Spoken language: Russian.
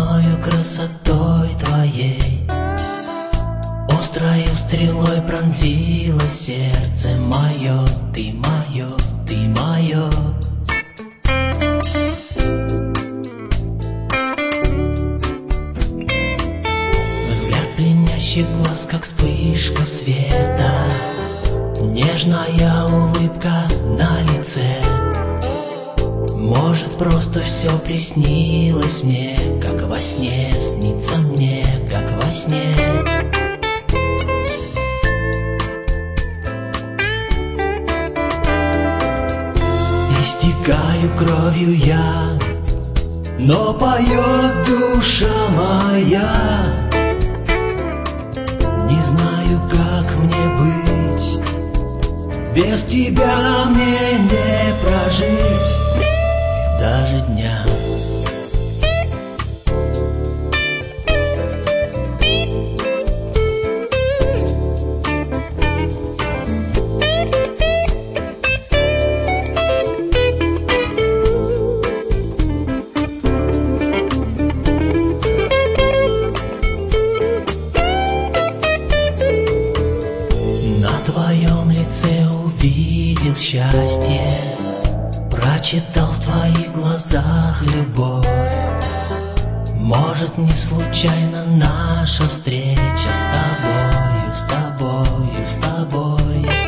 одною красотой твоей острою стрелой пронзило сердце мое. Ты мое, ты мое. Взгляд пленящий глаз, как вспышка света, нежная улыбка на лице. Может, просто все приснилось мне, как во сне, снится мне, как во сне. Истекаю кровью я, но поет душа моя. Не знаю, как мне быть, без тебя мне не прожить даже дня. На твоем лице увидел счастье, прочитал в твоих глазах любовь. Может, не случайно наша встреча с тобою, с тобою, с тобой.